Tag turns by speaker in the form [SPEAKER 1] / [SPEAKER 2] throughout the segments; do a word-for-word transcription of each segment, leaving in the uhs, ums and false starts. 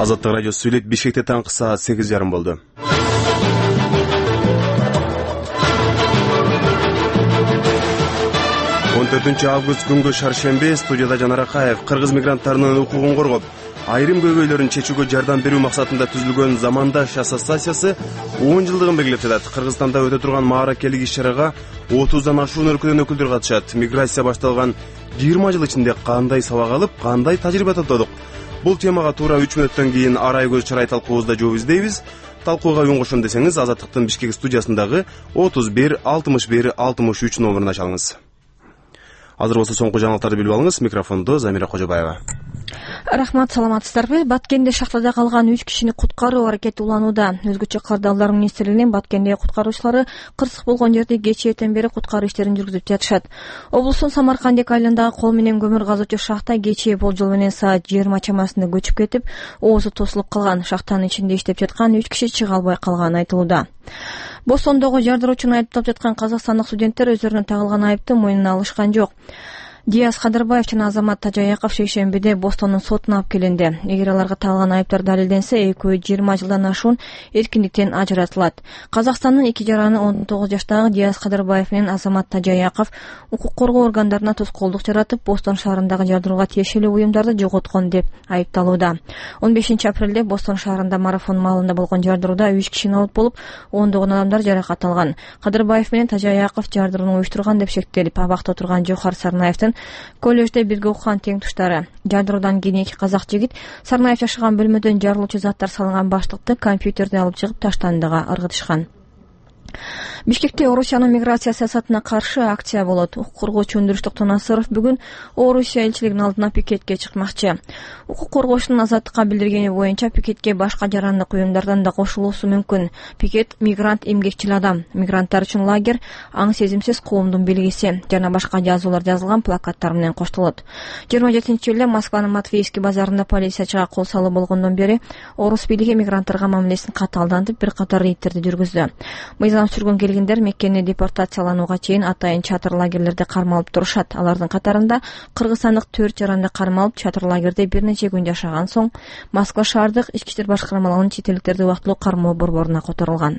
[SPEAKER 1] Азаттык радиосу сүйлөйт. Бишкекте таңкы саат сегиз жарым болду. он төртүнчү август күнгө шаршемби. Студияда Жанар Акаев. Кыргыз мигранттарынын укугун коргоп, айрым көйгөйлөрүн чечүүгө жардам берүү максатында түзүлгөн Замандаш ассоциациясы он жылдыгын белгилеп жатат. Кыргызстанда өтө турган мааракелик иш-чарага отуздан ашуун өлкөдөн өкүлдөр катышат. Миграция башталган жыйырма жыл ичинде кандай сабак алып, кандай тажрыйба топтодук? Бул темага туура үч мүнөттөн кийин арай көз чарай талкуубузда жооп издейбиз. Талкууга үн кошом десеңиз, Азаттыктын Бишкек студиясындагы отуз бир алтымыш бир алтымыш үч номерине чалыңыз. Азыр болсо соңку жаңылыктарды билип алыңыз. Микрофондо Замира Кожобаева.
[SPEAKER 2] Рахмат, саламатсыздарбы? Баткенде шахтада калган үч кишини куткаруу аракети уланууда. Өзгөчө Кардалдар министрлигинин Баткенде куткаруучулары кырсык болгон жерде кечээ эртен бери куткаруу иштерин жүргүзүп жатышат. Облустун Самаркандек айылындагы кол менен көмүр казуучу шахта кечээ болжол менен саат жыйырма чамасында көчүп кетип, оозу тосулуп калган. Шахтанын ичинде иштеп жаткан үч киши чыга албай калганы айтылууда. Бостондогу жардыруучуну айыптап жаткан казакстандык студенттер өздөрүнө тагылган айыпты мойнуна алышкан жок. Диас Кадырбаев жана Азамат Тажаяков шейшембиде Бостондун сотуна алып келинди. Эгер аларга тагылган айыптар далилденсе, экөө жыйырма жылдан ашуун эркиндиктен ажыратылат. Казакстандын эки жараны он тогуз жаштагы Диас Кадырбаев менен Азамат Тажаяков укук коргоо органдарына тоскоолдук жаратып, Бостон шаарындагы жардырууга тиешелүү уюмдарды жоготкон деп айыпталууда. он бешинчи апрелде Бостон шаарында марафон маалында болгон жардырууда үч киши набут болуп, ондогон адамдар жаракат алган. Кадырбаев менен Тажаяков жардырууну уюштурган деп шектелип, абакта турган Жохар Сарнаевдин коллежде бирге окуган тең туштары. Жардыруудан кийин эки казак жигит Сарнаев жашаган бөлмөдөн жарылуучу заттар салынган баштыкты компьютерди алып чыгып таштандыга ыргытышкан. Бишкекте Орусиянын миграция саясатына каршы акция болот. Укук коргоочу Өндүрүш Токтонасыров бүгүн Орусия элчилигинин алдына пикетке чыкмакчы. Укук коргоочунун Азаттыкка билдиргени боюнча, пикетке башка жарандык уюмдардан да кошулуусу мүмкүн. Пикет мигрант эмгекчил адам, мигранттар үчүн лагерь, аң сезимсиз коомдун белгиси жана башка жазуулар жазылган плакаттар менен коштолот. жыйырма жетинчи июлда Москванын Матвеевский базарында полициячыга кол салуу болгондон бери орус бийлиги мигранттарга мамилесин катаалдантып, бир катар рейдтерди жүргүздү. Мыйзам сүргөн келгендер Меккени депортацияланууга чейин атайын чатыр лагерлерде кармалып турушат. Алардын катарында кыргызстандык төрт жаранды кармалып чатыр лагерде бир нече күн жашаган соң Москва шаардык ички иштер башкармалыгынын чет элдиктерди убактылуу кармоо борборуна которулган.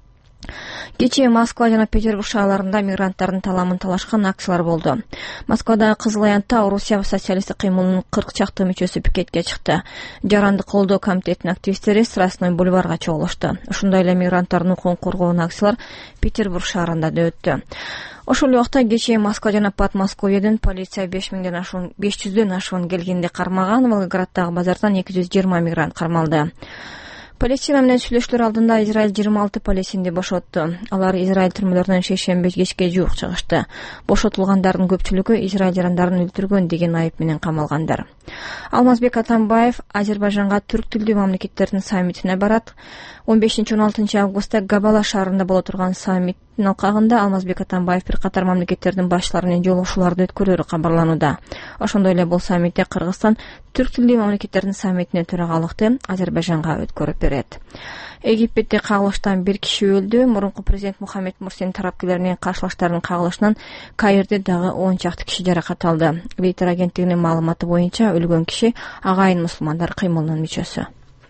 [SPEAKER 2] Кечээ Москва жана Петербург шаарларында мигранттардын таламын талашкан акциялар болду. Москвадагы Кызыл Аянтта Орусия социалисттик кыймылынын кырк чакты мүчөсү пикетке чыкты. Жаранды колдоо комитетинин активисттери Страстной бульварга чогулушту. Ушундай эле мигранттардын укугун коргоогон акциялар Петербург шаарында да өттү. Ошол убакта кечээ Москва жана Подмосковьеден полиция беш миңден ашуун беш жүздөн ашуун келгенди кармаган. Волгограддагы базардан эки жүз жыйырма мигрант кармалды. Палестина менен сүйлөшүүлөр алдында Израиль жыйырма алты палестинди бошотту. Алар Израиль түрмөлөрүнөн шейшемби кечке жуук чыгышты. Бошотулгандардын көпчүлүгү Израиль жарандарын өлтүргөн деген айып менен камалгандар. Алмазбек Атамбаев Азербайжанга түрк тилдүү мамлекеттердин саммитине барат. он бешинчи он алтынчы августта Габала шаарында боло турган саммиттин алкагында Алмазбек Атамбаев бир катар мамлекеттердин башчылары менен жолугушууларды өткөрөөрү кабарланууда. Ошондой эле бул саммитте Кыргызстан түрк тилдүү мамлекеттердин саммитине төрагалыкты Азербайжанга өткөрүп берет. Египетте кагылыштан бир киши өлдү. Мурунку президент Мухаммед Мурсинин тарапкерлери менен каршылаштардын кагылышынан Каирде дагы он чакты киши жаракат алды. Рейтер агенттигинин маалыматы боюнча өлгөн киши Агайын мусулмандар кыймылынын мүчөсү.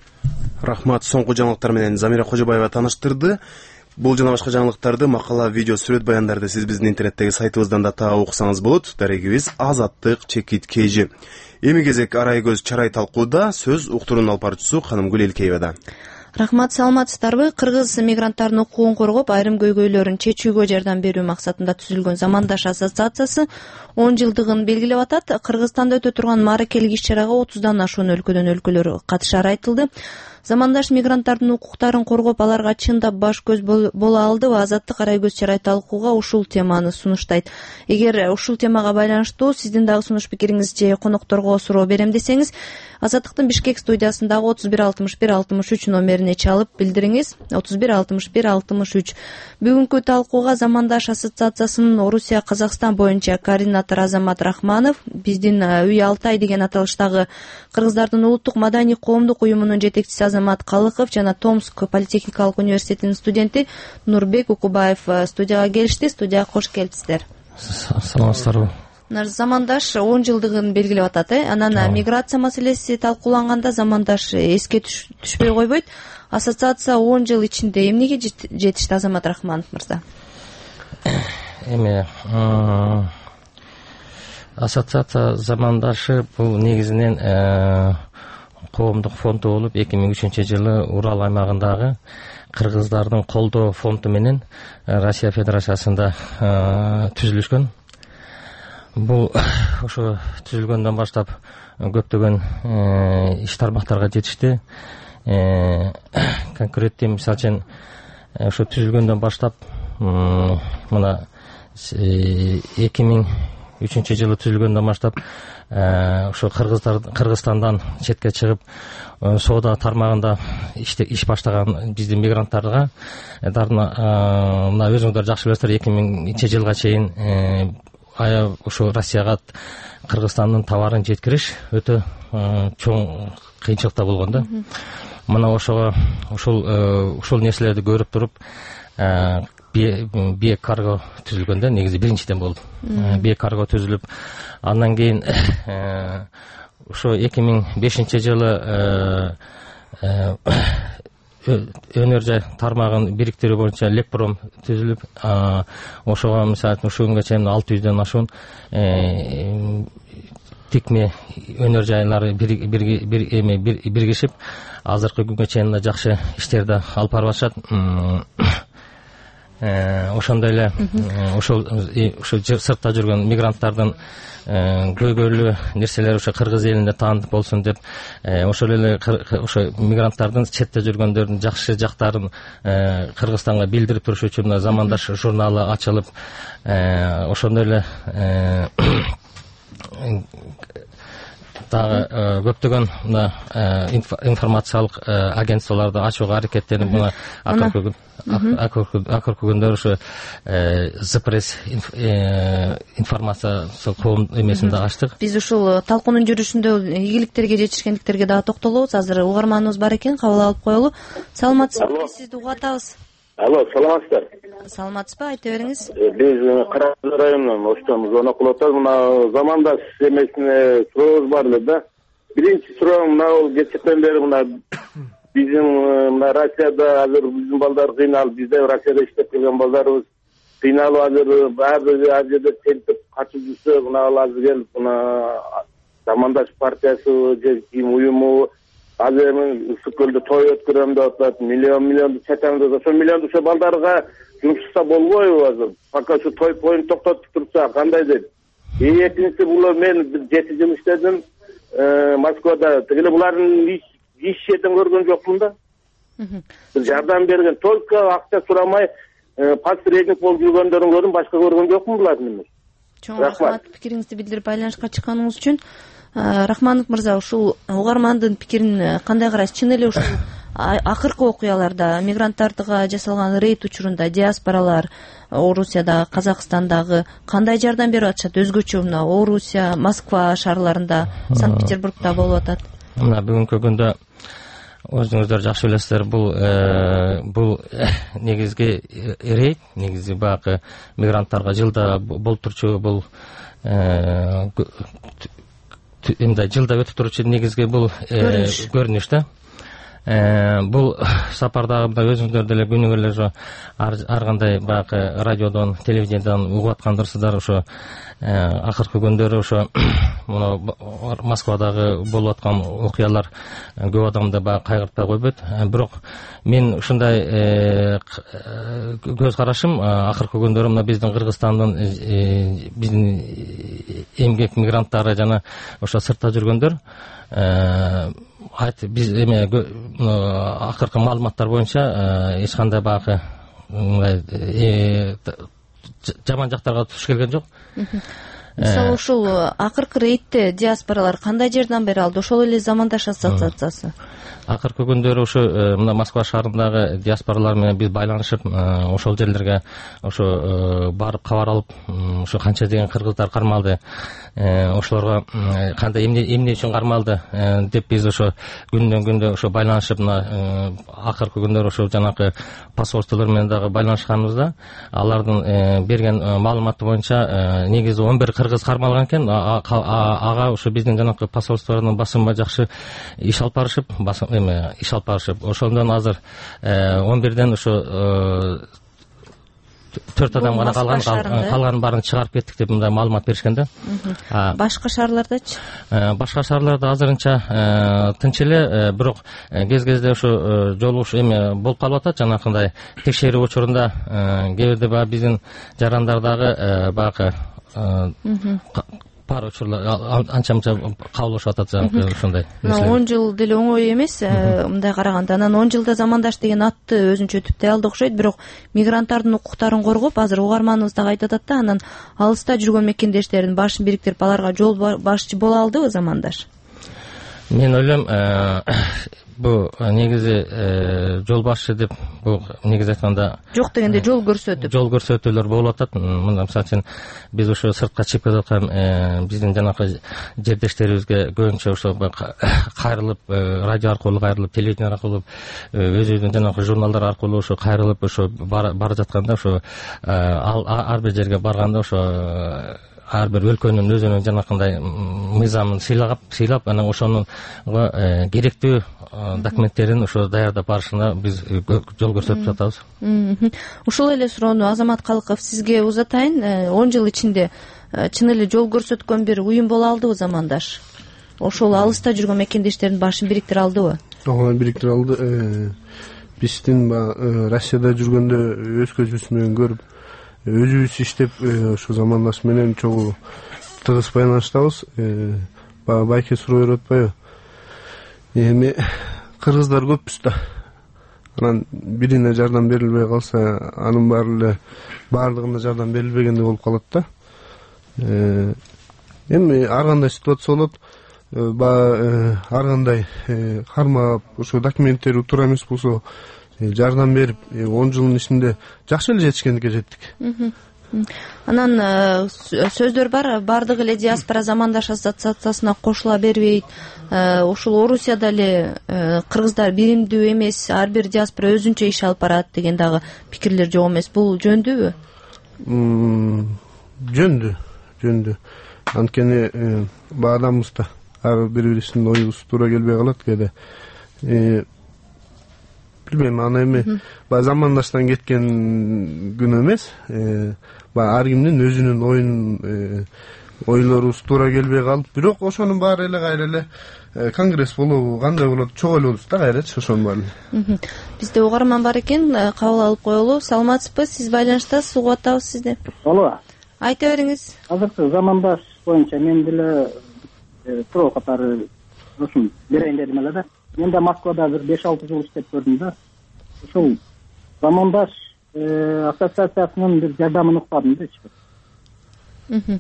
[SPEAKER 1] Рахмат, соңку жаңылыктар менен Замира Кожобаева таныштырды. Бул жана башка жаңылыктарды, макала, видео, сүрөт баяндарды сиз биздин интернеттеги сайтыбыздан да таап окусаңыз болот. Дарегибиз Азаттык чекит кежи. Эми кезек арай көз чарай талкууда, сөз уктурунун алып баруучусу Канымгүл Элкеевада.
[SPEAKER 3] Рахмат, саламатсыздарбы? Кыргыз мигранттардын укугун коргоп, айрым көйгөйлөрүн чечүүгө жардам берүү максатында түзүлгөн Замандаш ассоциациясы он жылдыгын белгилеп атат. Кыргызстанда өтө турган мааракелик иш-чарага отуздан ашуун өлкөдөн өлкөлөр катышары айтылды. Замандаш мигранттардын укуктарын коргоп, аларга чындап баш көз боло алдыбы? Азаттык арай көз чарай талкууга ушул теманы сунуштайт. Эгер ушул темага байланыштуу сиздин дагы сунуш пикириңиз же конокторго суроо берем десеңиз, Азаттыктын Бишкек студиясындагы отуз бир алтымыш бир алтымыш үч номерине чалып билдириңиз. отуз бир алтымыш бир алтымыш үч. Бүгүнкү талкууга Замандаш ассоциациясынын Орусия Казакстан боюнча координатор Азамат Рахманов, биздин Үй Алтай деген аталыштагы кыргыздардын улуттук маданий коомдук уюмунун жетекчиси Азамат Калыков жана Томск политехникалык университетинин студенти Нурбек Укубаев студияга келишти. Студияга кош келипсиздер.
[SPEAKER 4] Саламатсыздарбы?
[SPEAKER 3] мына замандаш он жылдыгын белгилеп атат, э анан миграция маселеси талкууланганда замандаш эске түшпөй койбойт. Ассоциация он жыл ичинде эмнеге жетишти, Азамат Рахманов мырза?
[SPEAKER 4] Эми ассоциация замандашы бул негизинен коомдук фонду болуп эки миң үчүнчү жылы Урал аймагындагы кыргыздардын колдоо фонду менен Россия Федерациясында түзүлүшкөн. Бул ошо түзүлгөндөн баштап көптөгөн иш тармактарга жетишти. Конкреттүү мисалы үчүн ошо түзүлгөндөн баштап мына эки миң үчүнчү жылы түзүлгөндөн баштап ошо кыргыздар Кыргызстандан четке чыгып соода тармагында иш баштаган биздин мигранттарга мына өзүңүздөр жакшы билесиздер, эки миңинчи жылга чейин ошо Россияга Кыргызстандын товарын жеткириш өтө чоң кыйынчылыкта болгон да. Мына ошого ушул ушул нерселерди көрүп туруп Бие карго түзүлгөн да, негизи биринчиден болду. Бие карго түзүлүп, андан кийин ошо эки миң бешинчи жылы өнөр жай тармагын бириктирүү боюнча Лекпром түзүлүп, ошого мисалы үчүн ушул күнгө чейин алты жүздөн ашуун тикме өнөр жайлары биригишип, азыркы күнгө чейин жакшы иштерди алып барып атышат. Ошондой эле ошол ошо сыртта жүргөн мигранттардын көйгөйлүү нерселери ошо кыргыз элинде таандык болсун деп, ошол эле ошо мигранттардын четте жүргөндөрдүн жакшы жактарын Кыргызстанга билдирип туруш үчүн мына замандаш журналы ачылып, ошондой эле дагы көптөгөн мына информациялык агентстволорду ачууга аракеттенип, мына акыркы күндөр ошо Запресс информация коом эмесин да ачтык.
[SPEAKER 3] Биз ушул талкуунун жүрүшүндө ийгиликтерге жетишкендиктерге дагы токтолобуз. Азыр угарманыбыз бар экен, кабыл алып коелу. Саламатсызбы? Сизди угуп атабыз.
[SPEAKER 5] Алло, саламатсыздар.
[SPEAKER 3] Саламатсызбы? Айта бериңиз.
[SPEAKER 5] Биз Каракөл районунан оштон звонок кылып атабыз. Мына замандаш эмесине сурообуз бар эле да. Биринчи суроо мына кечектен бери мына биздин мына Россияда азыр биздин балдар кыйналып, бизде Россияда иштеп келген балдарыбыз кыйналып азыр баары ал жерде тентип качып жүрсө, мына ал азыр келип мына замандаш партиясы же ким уюму азыр эми Ысык көлдө той өткөрөм деп атат, миллион миллионду чатам деп. Ошо миллионду ошо балдарга жумушса болбойбу азыр? Пока ошо той поюн токтотуп турса кандай дейт? Экинчиси, бул мен жети жыл иштедим Москвада. Тигиле булардын иш жерден көргөн жокмун да. Жардам берген, только акча сурамай посредник болуп жүргөндөрүн көрдүм, башка көргөн жокмун булардын.
[SPEAKER 3] Чоң рахмат пикириңизди билдирип байланышка чыкканыңыз үчүн. Рахманов мырза, ушул угармандын пикирин кандай карайсыз? Чын эле ушул акыркы окуяларда мигранттарга жасалган рейд учурунда диаспоралар Орусияда, Казакстандагы кандай жардам берип атышат? Өзгөчө мына Орусия, Москва шаарларында, Санкт-Петербургда болуп атат.
[SPEAKER 4] Мына бүгүнкү күндө өзүңүздөр жакшы билесиздер, бул бул негизги рейд, негизи баягы мигранттарга жылда болуп турчу, бул мындай жылда өтүп турчу негизги бул көрүнүш да. Бул сапардагы өзүңүздөр деле күнүгө эле ар кандай баягы радиодон, телевидениядон угуп аткандырсыздар. Ошо акыркы күндөрү ошо муну Москвадагы болуп аткан окуялар көп адамды баягы кайгыртпай койбойт. Бирок мен ушундай көз карашым, акыркы күндөрү мына биздин Кыргызстандын биздин эмгек мигранттары жана ошо сыртта жүргөндөр айт биз эме акыркы маалыматтар боюнча эч кандай баягы жаман жактарга туш келген жок.
[SPEAKER 3] Мисалы ушул акыркы рейдте диаспоралар кандай жардам бере алды? Ошол эле замандаш ассоциациясы.
[SPEAKER 4] Акыркы күндөрү ошо мына Москва шаарындагы диаспоралар менен биз байланышып, ошол жерлерге ошо барып кабар алып, ошо канча деген кыргыздар кармалды, ошолорго кандай эмне эмне үчүн кармалды деп биз ошо күндөн күндө ошо байланышып, мына акыркы күндөрү ошо жанагы посольстволор менен дагы байланышканбызда, алардын берген маалыматы боюнча негизи он бир кыргыз кармалган экен, ага ошо биздин жанакы посольствонун басымы жакшы иш алып барышып, эме иш алып барышып, ошондон азыр он бирден ошо төрт адам гана калган, калганын баарын чыгарып кеттик деп мындай маалымат беришкен да.
[SPEAKER 3] Башка шаарлардачы?
[SPEAKER 4] Башка шаарларда азырынча тынч эле, бирок кез-кезде ошо жолугуш эме болуп калып атат, жанакындай текшерүү учурунда кээ бирде баягы биздин жарандардагы баягы бар учурлар анча мынча кабылышып атат, жанагы ошондой.
[SPEAKER 3] он жыл деле оңой эмес, мындай караганда. Анан он жылда замандаш деген атты өзүнчө түптөй алды окшойт, бирок мигранттардын укуктарын коргоп, азыр угарманыбыз дагы айтып атат да, анан алыста жүргөн мекендештердин башын бириктирип аларга жол башчы боло алдыбы замандаш?
[SPEAKER 4] Мен ойлойм, бул негизи жол башчы деп, бул негизи айтканда
[SPEAKER 3] жок дегенде жол көрсөтүп
[SPEAKER 4] жол көрсөтүүлөр болуп атат. Мына мисалы үчүн биз ошо сыртка чыгып кетип аткан биздин жанакы жердештерибизге көбүнчө ошо кайрылып, радио аркылуу кайрылып, телевидение аркылуу, өзүбүздүн жанакы журналдар аркылуу ошо кайрылып ошо бара жатканда, ошо ар бир жерге барганда ошо ар бир өлкөнүн өзүнүн жанакындай мыйзамын сыйлап, сыйлап, анан ошонун керектүү документтерин ошо даярдап барышына биз жол көрсөтүп жатабыз.
[SPEAKER 3] Ушул эле суроону Азамат Калыков сизге узатайын. он жыл ичинде чын эле жол көрсөткөн бир уюм боло алдыбы замандаш? Ошол алыста жүргөн мекендештердин башын бириктире алдыбы?
[SPEAKER 6] Ооба, бириктире алды. Биздин Россияда жүргөндө өз көзүбүз менен көрүп, өзүбүз иштеп, ошо замандаш менен чогуу тыгыз байланыштабыз. Байке суроо берип атпайбы? Эми кыргыздар көппүз да. Анан бирине жардам берилбей калса, анын баары эле баардыгына жардам берилбегендей болуп калат да. Эми ар кандай ситуация болот. Ар кандай кармап, ошо документтери туура эмес болсо жардам берип, он жылдын ичинде жакшы эле жетишкендикке жеттик.
[SPEAKER 3] Анан сөздөр бар, бардык эле диаспора замандаш ассоциациясына кошула бербейт. Ушул Орусияда эле кыргыздар биримдүү эмес, ар бир диаспора өзүнчө иш алып барат деген дагы пикирлер жок эмес. Бул жөндүүбү?
[SPEAKER 6] Жөндүү, жөндүү. Анткени баадамыз да ар бири-бирибиздин оюбуз туура келбей калат кээде. Билбейм, аны эми баягы замандаштан кеткен күнөө эмес. Баягы ар кимдин өзүнүн оюн ойлорубуз туура келбей калып, бирок ошонун баары эле кайра эле конгресс болобу, кандай болот, чогуу элебиз да кайрачы ошонун баары.
[SPEAKER 3] Бизде угарман бар экен, кабыл алып коелу. Саламатсызбы? Сиз байланыштасыз, угуп атабыз сизди.
[SPEAKER 7] Алло.
[SPEAKER 3] Айта бериңиз.
[SPEAKER 7] Азыркы замандаш боюнча мен деле суроо катары ушун берейин дедим эле да. Мен да Москвада бир беш алты жыл иштеп көрдүм да. Ушул замандаш ассоциациясынын бир жардамын укпадым да.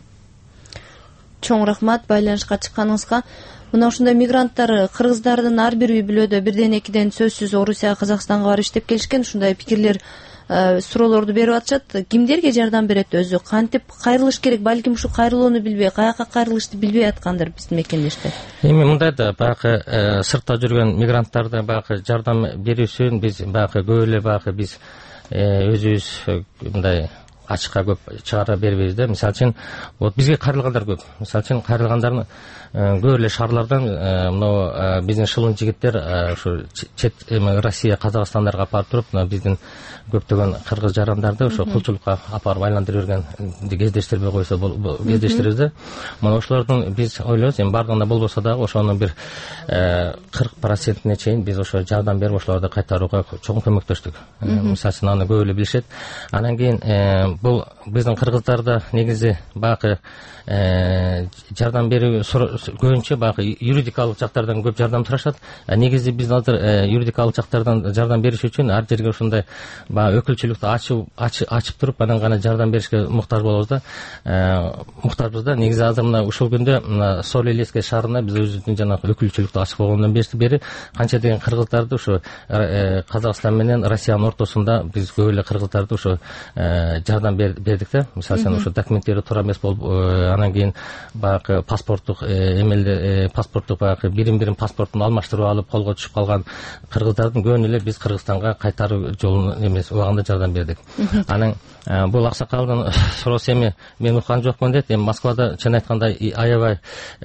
[SPEAKER 3] Чоң рахмат байланышка чыкканыңызга. Мына ушундай мигранттар кыргыздардын ар бир үй бүлөдө бирден экиден сөзсүз Орусияга, Казакстанга барып иштеп келишкен. Ушундай пикирлер, суроолорду берип атышат. Кимдерге жардам берет өзү? Кантип кайрылыш керек? Балким ушу кайрылууну билбей, каяка кайрылышты билбей аткандыр биздин мекендештер.
[SPEAKER 4] Эми мындай да, баягы сыртта жүргөн мигранттарды баягы жардам берүү үчүн биз баягы көп эле баягы биз өзүбүз мындай ачыкка көп чыгара бербейбиз да. Мисалы үчүн, вот бизге кайрылгандар көп. Мисалы үчүн кайрылгандардын көп эле шаарлардан мына биздин шылын жигиттер ошо чет эми Россия, Казакстандарға апарып туруп, мына биздин көптөгөн кыргыз жарандарды ошо кулчулукка апарып айландырып берген кездештербей койсо кездештерибиз да. Мына ошолордун биз ойлойбуз, эми бардыгында болбосо дагы ошонун бир кырк процентине чейин биз ошо жардам берип ошолорду кайтарууга чоң көмөктөштүк. Мисалы үчүн аны көп эле билишет. Анан кийин бул биздин кыргыздарда негизи баягы жардам берүү көбүнчө баягы юридикалык жактардан көп жардам сурашат. Негизи биз азыр юридикалык жактардан жардам бериш үчүн ар жерге ушундай баягы өкүлчүлүктү ачып ачып туруп анан гана жардам беришке муктаж болобуз да. Муктажбыз да. Негизи азыр мына ушул күндө мына Соль-Илецкий шаарына биз өзүбүздүн жанагы өкүлчүлүктү ачып койгондон бери канча деген кыргыздарды ушу Казакстан менен Россиянын ортосунда биз көп эле кыргыздарды ушу жардам бердик да. Мисалы үчүн ушу документтери туура эмес болуп, анан кийин баягы паспорттук эмелде паспорттук баягы бирин бирин паспортун алмаштырып алып колго түшүп калган кыргыздардын көбүн эле биз Кыргызстанга кайтаруу жолун эмес убагында жардам бердик. Анан бул аксакалдын суроосу эми мен уккан жокмун дейт. Эми Москвада чын айтканда аябай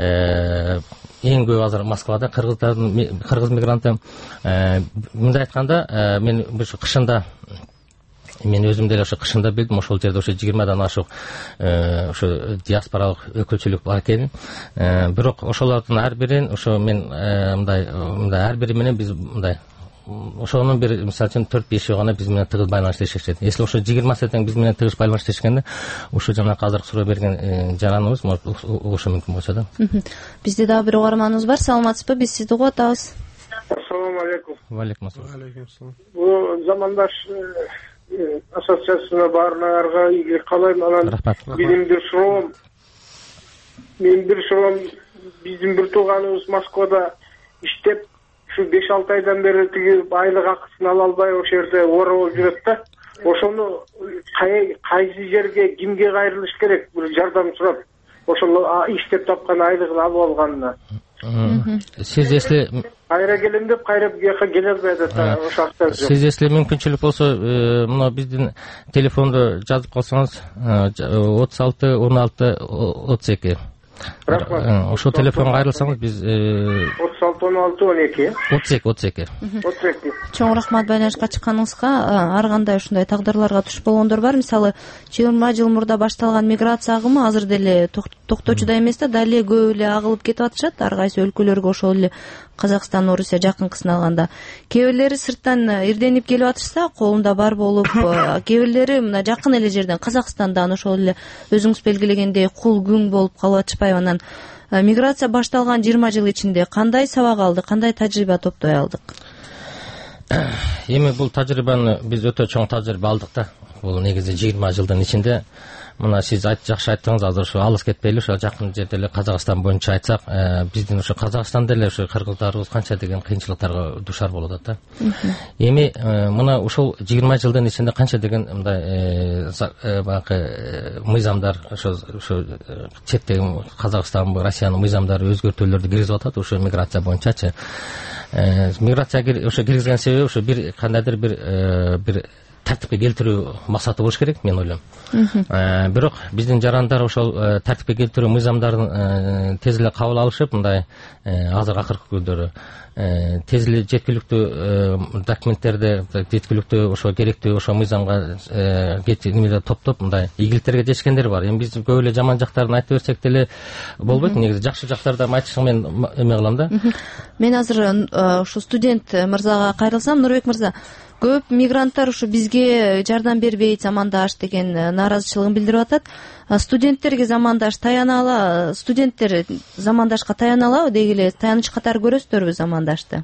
[SPEAKER 4] эң көп азыр Москвада кыргыздардын кыргыз мигранты. Мындай айтканда мен ушу кышында мен өзүм деле ошо кышында билдим, ошол жерде ошо жыйырмадан ашык ошо диаспоралык өкүлчүлүк бар экенин. Бирок ошолордун ар бирин ошо мен мындай мындай ар бири менен биз мындай ошонун бир мисалы үчүн төрт бешөө гана биз менен тыгыз байланышта иштешет. Если ошо жыйырмасы тең биз менен тыгыз байланышта иштешкенде, ошо жанакы азыр суроо берген жараныбыз может угушу мүмкүн болчу да.
[SPEAKER 3] Бизде дагы бир угарманыбыз бар. Саламатсызбы? Биз сизди угуп атабыз.
[SPEAKER 8] Ассаламу алейкум.
[SPEAKER 4] Ва алейкум ассалам.
[SPEAKER 8] Бул замандаш ассоциациясына баарыңарга ийгилик каалайм. Анан менин бир суроом, менин бир суроом биздин бир тууганыбыз Москвада иштеп, ушу беш алты айдан бери тиги айлык акысын ала албай ошол жерде ора болуп жүрөт да. Ошону кайсы жерге, кимге кайрылыш керек? Бир жардам сурап, ошол иштеп тапкан айлыгын алып алганына.
[SPEAKER 4] Сиз если
[SPEAKER 8] кайра келем деп кайра бияка келе албай атат. Ошо акча жок.
[SPEAKER 4] Сиз если мүмкүнчүлүк болсо, мына биздин телефонду жазып калсаңыз отуз алты он алты отуз эки. Ошо телефонго кайрылсаңыз биз
[SPEAKER 8] отуз алты он алты он эки
[SPEAKER 4] отуз эки отуз эки
[SPEAKER 8] отуз эки.
[SPEAKER 3] Чоң рахмат байланышка чыкканыңызга. Ар кандай ушундай тагдырларга туш болгондор бар. Мисалы, жыйырма жыл мурда башталган миграция агымы азыр деле токточу да эмес да, дале көп эле агылып кетип атышат. Ар кайсы өлкөлөргө ошол эле Казакстан, Орусия жакынкысын алганда. Кээ бирлери сырттан ирденип келип атышса, колунда бар болуп, кээ бирлери мына жакын эле жерден Казакстандан ошол эле өзүңүз белгилегендей кул күң болуп калып атышпайбы? Анан миграция башталган жыйырма жыл ичинде кандай сабак алдык, кандай тажрыйба топтой алдык?
[SPEAKER 4] Эми бул тажрыйбаны биз өтө чоң тажрыйба алдык да. Бул негизи жыйырма жылдын ичинде. Мына сиз айт жакшы айттыңыз, азыр ошо алыс кетпейли, ошо жакын жерде эле Казакстан боюнча айтсак, биздин ошо Казакстанда эле ошо кыргыздарыбыз канча деген кыйынчылыктарга душар болуп атат да. Эми мына ушул жыйырма жылдын ичинде канча деген мындай баягы мыйзамдар, ошо ошо четтеги Казакстан, Россиянын мыйзамдары өзгөртүүлөрдү киргизип атат ошо миграция боюнчачы. Миграция ошо киргизген себеби ошо бир кандайдыр бир бир тартипке келтирүү максаты болуш керек, мен ойлойм. Бирок биздин жарандар ошол тартипке келтирүү мыйзамдарын тез эле кабыл алышып, мындай азыр акыркы күндөрү тез эле жеткиликтүү документтерди, жеткиликтүү ошо керектүү ошо мыйзамга немеде топтоп, мындай ийгиликтерге жетишкендер бар. Эми биз көп эле жаман жактарын айтып берсек деле болбойт. Негизи жакшы жактарды айтышыңа мен эме кылам да.
[SPEAKER 3] Мен азыр ушу студент мырзага кайрылсам, Нурбек мырза, көп мигранттар ушу бизге жардам бербейт, замандаш деген нааразычылыгын билдирип атат. Студенттерге замандаш таяна ала, студенттер замандашка таяна алабы, деги эле таяныч катары көрөсүздөрбү замандашты?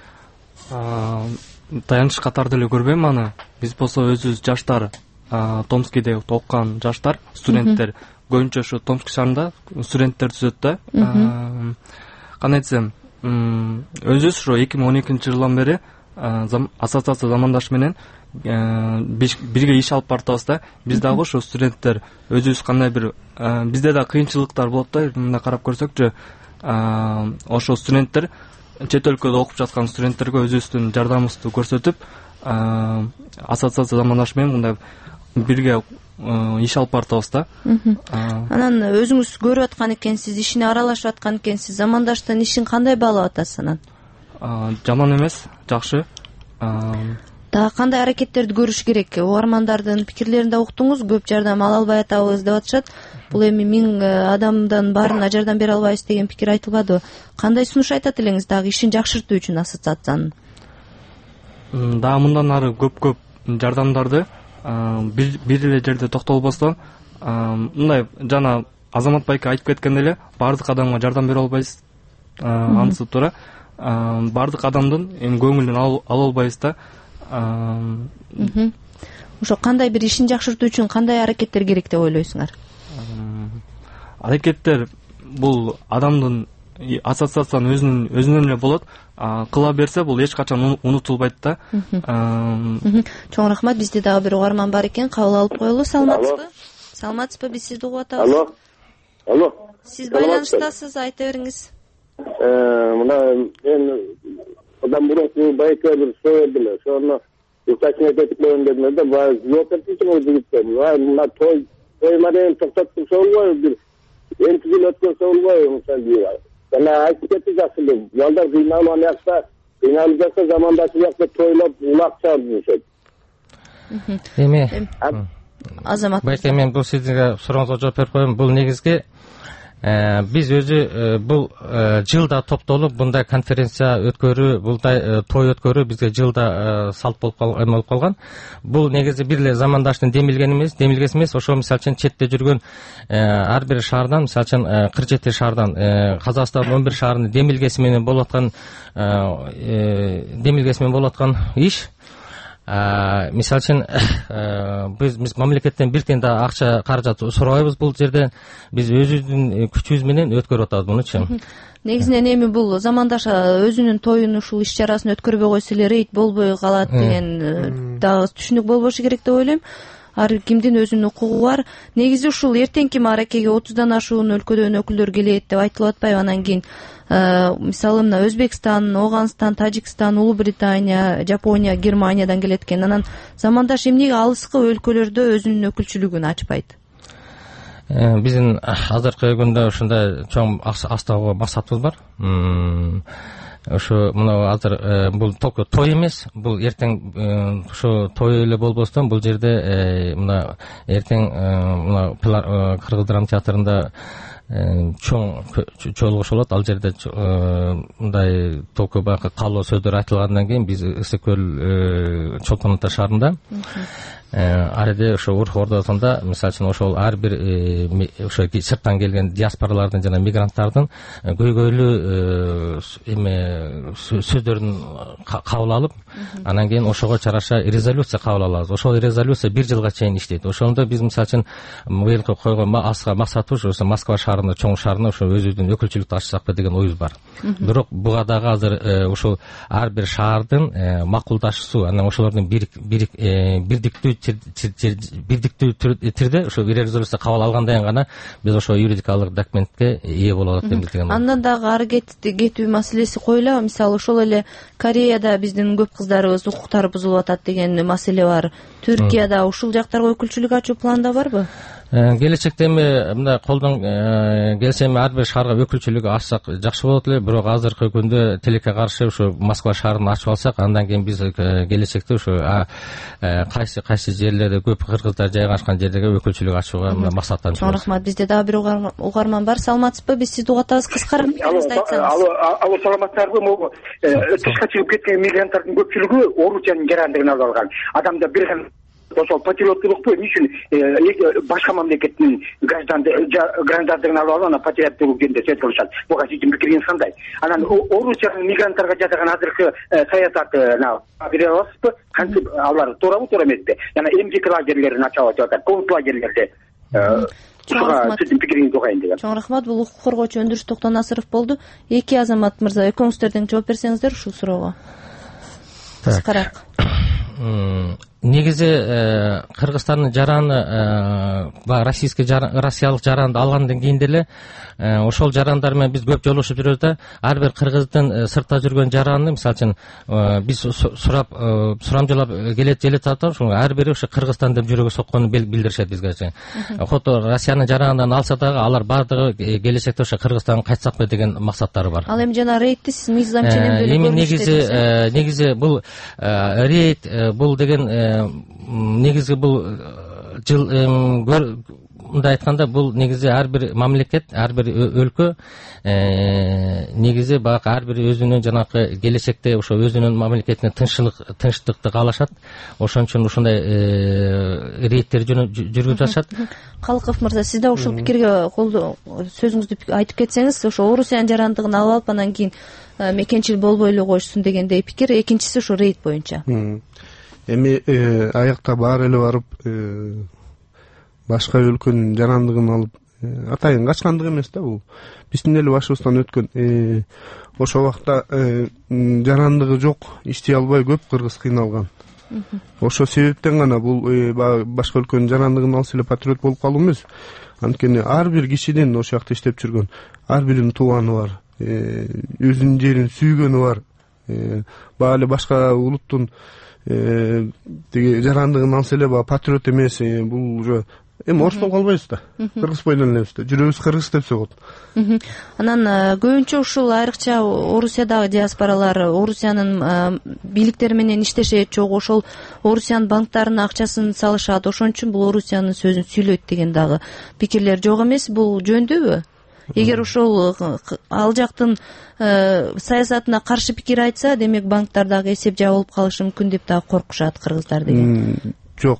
[SPEAKER 9] Таяныч катары деле көрбөйм аны. Биз болсо өзүбүз жаштар, Томскиде окуган жаштар, студенттер көбүнчө ушу Томск шаарында студенттер түзөт да. Кандай десем, өзүбүз ушу эки миң он экинчи жылдан бери ассоциация замандаш менен бирге иш алып баратабыз да. Биз дагы ошо студенттер өзүбүз кандай бир бизде да кыйынчылыктар болот да. Мындай карап көрсөкчү, ошо студенттер чет өлкөдө окуп жаткан студенттерге өзүбүздүн жардамыбызды көрсөтүп, ассоциация замандаш менен мындай бирге иш алып баратабыз да.
[SPEAKER 3] Анан өзүңүз көрүп аткан экенсиз, ишине аралашып аткан экенсиз. Замандаштын ишин кандай баалап атасыз анан?
[SPEAKER 9] Жаман эмес, жакшы.
[SPEAKER 3] Дагы кандай аракеттерди көрүш керек? Угармандардын пикирлерин да уктуңуз, көп жардам ала албай атабыз деп атышат. Бул эми миң адамдан баарына жардам бере албайбыз деген пикир айтылбадыбы? Кандай сунуш айтат элеңиз дагы ишин жакшыртуу үчүн ассоциациянын?
[SPEAKER 9] Дагы мындан ары көп-көп жардамдарды бир эле жерде токтолбостон, мындай жана Азамат байке айтып кеткендей эле, баардык адамга жардам бере албайбыз. Ансып тура баардык адамдын эми көңүлүн ала албайбыз да.
[SPEAKER 3] Ошо кандай бир ишин жакшыртуу үчүн кандай аракеттер керек деп ойлойсуңар?
[SPEAKER 9] Аракеттер бул адамдын, ассоциациянын өзүнүн өзүнөн эле болот. Кыла берсе бул эч качан унутулбайт да.
[SPEAKER 3] Чоң рахмат. Бизде дагы бир угарман бар экен, кабыл алып коелу. Саламатсызбы? Саламатсызбы? Биз сизди угуп атабыз.
[SPEAKER 5] Алло. Алло.
[SPEAKER 3] Сиз байланыштасыз, айта бериңиз.
[SPEAKER 5] Мына мен одан мурун байка бир сой эле, ошону уточнять этип коеюн дедим да, баягы жооп берчү жигиттер. Мына той той менен токтотуп болбойбу, бир энтигил өткөрсө болбойбу, мисалы. Жана айтып кетти жакшы эле, балдар кыйналып аякта, кыйналып жатса замандашы жакта тойлоп улак чыгышат.
[SPEAKER 4] Эми
[SPEAKER 3] Азамат
[SPEAKER 4] байке, мен бул сиздин сурооңузга жооп берип коеюн. Бул негизги биз өзү бул жылда топтолуп мындай конференция өткөрүү, мындай той өткөрүү бизге жылда салт болуп калган. Бул негизи бир эле замандаштын демилгени эмес, демилгеси эмес. Ошо мисалы үчүн четте жүргөн ар бир шаардан, мисалы үчүн кырк жети шаардан, Казакстандын он бир шаарынын демилгеси менен болуп аткан демилгеси менен болуп аткан иш. Мисалы үчүн биз биз мамлекеттен бир тиен да акча каражат сурабайбыз бул жерде. Биз өзүбүздүн күчүбүз менен өткөрүп атабыз мунучу.
[SPEAKER 3] Негизинен эми бул замандаш өзүнүн тоюн ушул иш чарасын өткөрбөй койсо эле рейд болбой калат деген дагы түшүнүк болбошу керек деп ойлойм. Ар кимдин өзүнүн укугу бар. Негизи ушул эртеңки мааракеге отуздан ашуун өлкөдөн өкүлдөр келет деп айтылып атпайбы? Анан кийин мисалы мына Өзбекстан, Ооганстан, Тажикстан, Улуу Британия, Жапония, Германиядан келет экен. Анан замандаш эмнеге алыскы өлкөлөрдө өзүнүн өкүлчүлүгүн ачпайт?
[SPEAKER 4] Биздин азыркы күндө ушундай чоң астагы максатыбыз бар. Ошо мына азыр бул только той эмес, бул эртең ошо той эле болбостон бул жерде мына эртең мына Кыргыз драма театрында чоң чогулуш болот. Ал жерде мындай толку баягы каалоо сөздөр айтылгандан кийин биз Ысык көл Чолпон Ата шаарында ар жерде ошо Урх Ордосунда мисалы үчүн ошол ар бир ошо сырттан келген диаспоралардын жана мигранттардын көйгөйлүү эме сөздөрүн кабыл алып, анан кийин ошого чараша резолюция кабыл алабыз. Ошол резолюция бир жылга чейин иштейт. Ошондо биз мисалы үчүн быйылкы койгон аска максатыбыз ошо Москва шаарында, чоң шаарында ошо өзүбүздүн өкүлчүлүктү ачсакпы деген оюбуз бар. Бирок буга дагы азыр ушул ар бир шаардын макулдашуусу, анан ошолордун бирдиктүү бирдиктүү түрдө ошо резолюция кабыл алгандан кийин гана биз ошо юридикалык документке ээ боло алат деп билген.
[SPEAKER 3] Андан дагы ары кетүү маселеси коюлабы? Мисалы ошол эле Кореяда биздин көп кыздарыбыз укуктары бузулуп атат деген маселе бар. Түркияда ушул жактарга өкүлчүлүк ачуу планда барбы?
[SPEAKER 4] Келечекте эми мындай колдон келсе эми ар бир шаарга өкүлчүлүк ачсак жакшы болот эле. Бирок азыркы күндө тилекке каршы ушу Москва шаарын ачып алсак, андан кийин биз келечекте ушу кайсы кайсы жерлерде көп кыргыздар жайгашкан жерлерге өкүлчүлүк ачууга максаттанып.
[SPEAKER 3] Чоң рахмат. Бизде дагы бир угарман бар. Саламатсызбы? Биз сизди угуп атабыз. Кыскараак пикириңизди айтсаңыз.
[SPEAKER 10] Алло, саламатсыздарбы? Могу тышка чыгып кеткен мигранттардын көпчүлүгү Орусиянын жарандыгын алып алган. Адамда бир ошол патриоттулукту эмне үчүн башка мамлекеттин граждандыгын алып алып, анан патриоттулук жөнүндө сөз кылышат. Буга сиздин пикириңиз кандай? Анан Орусиянын мигранттарга жасаган азыркы саясаты бере аласызбы? Кантип алар туурабы, туура эмеспи? Жана эмгек лагерлерин ачып атат, коммуналдык лагерлерди. Ушуга сиздин пикириңизди угайын деген.
[SPEAKER 3] Чоң рахмат. Бул укук коргоочу Өндүрүш Токтонасыров болду. Эки Азамат мырза, экөөңүздөр тең жооп берсеңиздер ушул суроого. Кыскараак.
[SPEAKER 4] Негизи Кыргызстандын жараны, российский россиялык жаранды алгандан кийин деле ошол жарандар менен биз көп жолугушуп жүрөбүз да. Ар бир кыргыздын сыртта жүргөн жараны, мисалы үчүн биз сурап сурамжылап келет желет атат, ошо ар бири ошо Кыргызстан деп жүрөгү сокконун билдиришет бизге. Хотто Россиянын жаранынан алса дагы алар баардыгы келечекте ошо Кыргызстанга кайтсакпы деген максаттары бар.
[SPEAKER 3] Ал эми жана рейдти сиз мыйзам ченемдүү
[SPEAKER 4] эми негизи негизи бул рейд бул деген негизи бул жыл мындай айтканда бул негизи ар бир мамлекет, ар бир өлкө негизи баягы ар бир өзүнүн жанакы келечекте ошо өзүнүн мамлекетине тынччылык тынчтыкты каалашат. Ошон үчүн ушундай рейдтер жүргүзүп жатышат.
[SPEAKER 3] Калков мырза, сиз да ушул пикирге колдоо сөзүңүздү айтып кетсеңиз, ошо Орусиянын жарандыгын алып алып анан кийин мекенчил болбой эле коюшсун дегендей пикир. Экинчиси ошо рейд боюнча.
[SPEAKER 6] Эми аякта баары эле барып башка өлкөнүн жарандыгын алып атайын качкандык эмес да, бул биздин эле башыбыздан өткөн. Ошол убакта жарандыгы жок, иштей албай көп кыргыз кыйналган. Ошол себептен гана бул башка өлкөнүн жарандыгын алса эле патриот болуп калуу эмес, анткени ар бир кишинин ошол жакта иштеп жүргөн ар биринин тууганы бар, өзүнүн жерин сүйгөнү бар. Баягы эле башка улуттун тиги жарандыгын алса эле баягы патриот эмес, бул уже эми орус болуп калбайбыз да, кыргыз боюнан элебиз да, жүрөбүз кыргыз деп согот.
[SPEAKER 3] Анан көбүнчө ушул айрыкча Орусиядагы диаспоралар Орусиянын бийликтери менен иштешет, жок ошол Орусиянын банктарына акчасын салышат, ошон үчүн бул Орусиянын сөзүн сүйлөйт деген дагы пикирлер жок эмес. Бул жөндөбү? Эгер ошол ал жактын саясатына каршы пикир айтса, демек банктар дагы эсеп жабылып калышы мүмкүн деп дагы коркушат кыргыздар деген.
[SPEAKER 6] Жок.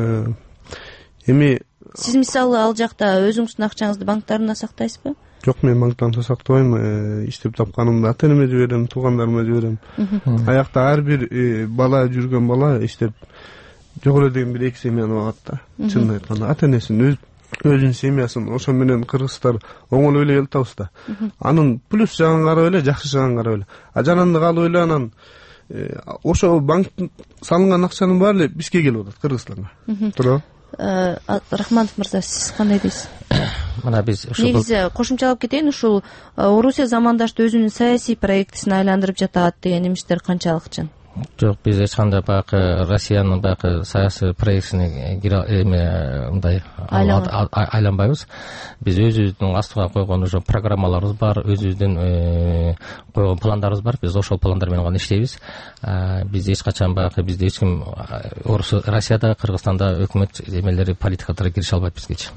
[SPEAKER 6] Эми
[SPEAKER 3] сиз мисалы ал жакта өзүңүздүн акчаңызды банктарына сактайсызбы?
[SPEAKER 6] Жок, мен банктарда сактабайм. Иштеп тапканымды ата энеме жиберем, туугандарыма жиберем. Аякта ар бир бала жүргөн бала иштеп жок эле деген бир эки семьяны багат да. Чынын айтканда ата энесин өзүнүн семьясын ошо менен кыргыздар оңой эле келип атабыз да. Анын плюс жагын карап эле, жакшы жагын карап эле. А жанагынды алып эле анан ошо банктын салынган акчанын баары эле бизге келип атат, кыргызстанга. Туурабы?
[SPEAKER 3] Рахманов мырза, сиз кандай дейсиз?
[SPEAKER 4] Мына биз ушул
[SPEAKER 3] негизи кошумчалап кетейин, ушул Орусия замандашты өзүнүн саясий проектисине айландырып жатат деген эмиштер канчалык чын?
[SPEAKER 4] Жок, биз эч кандай баягы Россиянын баягы саясий проектисине эме мындай айланбайбыз. Биз өзүбүздүн астыга койгон уже программаларыбыз бар, өзүбүздүн койгон пландарыбыз бар. Биз ошол пландар менен гана иштейбиз. Биз эч качан баягы бизде эч ким Россияда, Кыргызстанда өкмөт эмелери, политикалары кирише албайт бизгечи.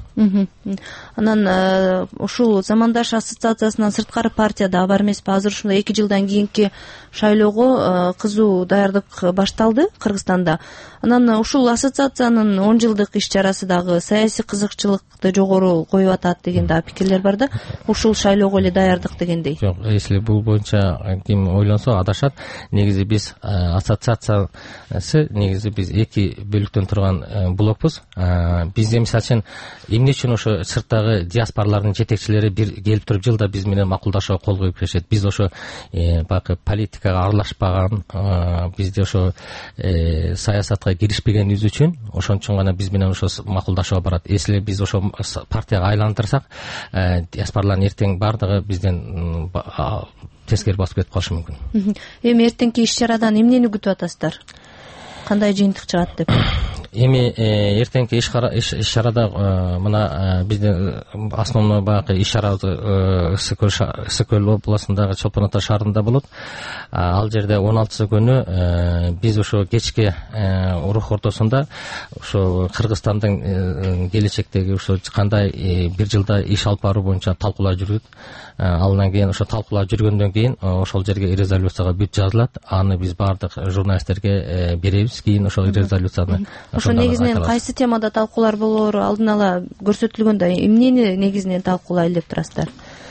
[SPEAKER 3] Анан ушул замандаш ассоциациясынан сырткары партия да бар эмеспи? Азыр ушундай эки жылдан кийинки шайлоого кызуу даярдык башталды Кыргызстанда. Анан ушул ассоциациянын он жылдык иш чарасы дагы саясий кызыкчылыкты жогору коюп атат деген да пикирлер бар да. Ушул шайлоого эле даярдык дегендей.
[SPEAKER 4] Жок, если бул боюнча ким ойлонсо адашат. Негизи биз ассоциациясы, негизи биз эки бөлүктөн турган блокпуз. Бизде мисалы үчүн эмне үчүн ошо сырттагы диаспоралардын жетекчилери бир келип туруп жылда биз менен макулдашууга кол коюп келишет. Биз ошо баягы политикага аралашпаган, бизде ошо саясатка киришпегенибиз үчүн, ошон үчүн гана биз менен ошо макулдашууга барат. Если биз ошо партияга айландырсак, диаспоралардын эртең бардыгы бизден тескери басып кетип калышы мүмкүн.
[SPEAKER 3] Эми эртеңки иш чарадан эмнени күтүп атасыздар? Кандай жыйынтык чыгат деп?
[SPEAKER 4] Эми эртеңки иш чарада мына биздин основной баягы иш чарабыз Ысык Көл областындагы Чолпон Ата шаарында болот. Ал жерде он алтысы күнү биз ошо кечки урук ортосунда ошо Кыргызстандын келечектеги ошо кандай бир жылда иш алып баруу боюнча талкуулар жүрөт. Андан кийин ошо талкуулар жүргөндөн кийин ошол жерге резолюцияга бүт жазылат. Аны биз бардык журналисттерге беребиз. Кийин ошол резолюцияны
[SPEAKER 3] ошо негизинен кайсы темада талкуулар болоору алдын ала көрсөтүлгөндө эмнени негизинен талкуулайлы деп турасыздар?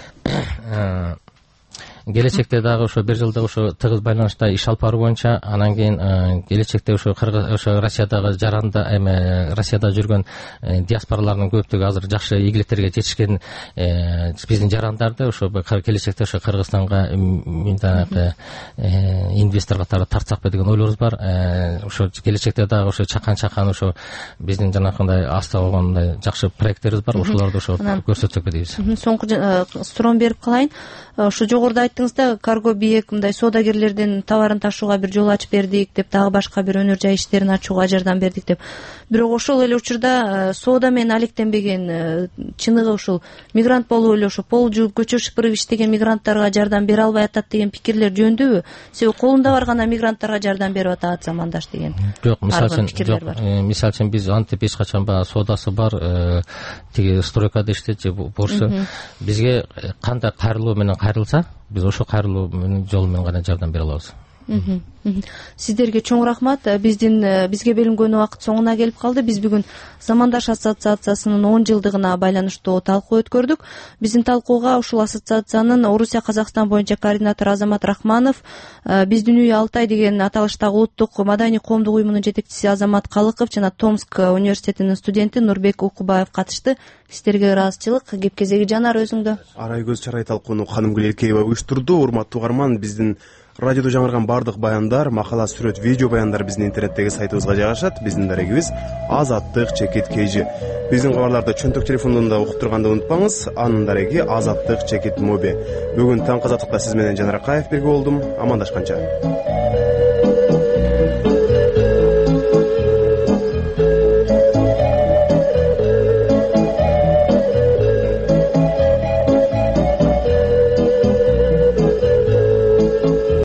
[SPEAKER 4] Келечекте дагы ошо бир жылда ошо тыгыз байланышта иш алып баруу боюнча, анан кийин келечекте ошо ошо Россиядагы жаранда эме Россияда жүргөн диаспоралардын көптүгү азыр жакшы ийгиликтерге жетишкен биздин жарандарды ошо келечекте ошо Кыргызстанга мындай инвестор катары тартсакпы деген ойлорубуз бар. Ошо келечекте дагы ошо чакан-чакан ошо биздин жанакындай аста койгондой жакшы проекттерибиз бар. Ошолорду ошо көрсөтсөк дейбиз.
[SPEAKER 3] Соңку суроону берип калайын. Ошо жогоруда айттыңызда, карго биек мындай соодагерлердин товарын ташууга бир жол ачып бердик деп, дагы башка бир өнөр жай иштерин ачууга жардам бердик деп. Бирок ошол эле учурда соода менен алектенбеген, чыныгы ушул мигрант болуп эле ошо пол жууп, көчө шыпырып иштеген мигранттарга жардам бере албай атат деген пикирлер жөндөбү? Себеби колунда бар гана мигранттарга жардам берип атат замандаш деген.
[SPEAKER 4] Жок, мисалы үчүн, жок, мисалы үчүн биз антип эч качан баягы соодасы бар, тиги стройкада иштейт же борчу. Бизге кандай кайрылуу менен кайрылса, биз ошо кайрылуу жол менен гана жардам бере алабыз.
[SPEAKER 3] Сиздерге чоң рахмат. Биздин бизге бөлүнгөн убакыт соңуна келип калды. Биз бүгүн Замандаш ассоциациясынын он жылдыгына байланыштуу талкуу өткөрдүк. Биздин талкууга ушул ассоциациянын Орусия Казакстан боюнча координатору Азамат Рахманов, биздин үй Алтай деген аталыштагы улуттук маданий коомдук уюмунун жетекчиси Азамат Калыков жана Томск университетинин студенти Нурбек Укубаев катышты. Сиздерге ыраазычылык. Кеп кезеги Жанар өзүңдө.
[SPEAKER 1] Арай көз чарай талкууну Канымгүл Эркеева уюштурду. Урматтуу угарман, биздин Радиодо жаңырган бардык баяндар, макала, сүрөт, видео баяндар биздин интернеттеги сайтыбызга жайгашат. Биздин дарегибиз Азаттык чекит kg. Биздин кабарларды чөнтөк телефондон да угуп турганды унутпаңыз. Анын дареги Азаттык чекит моби. Бүгүн таң казаттыкта сиз менен Жанар Акаев бирге болдум. Амандашканча.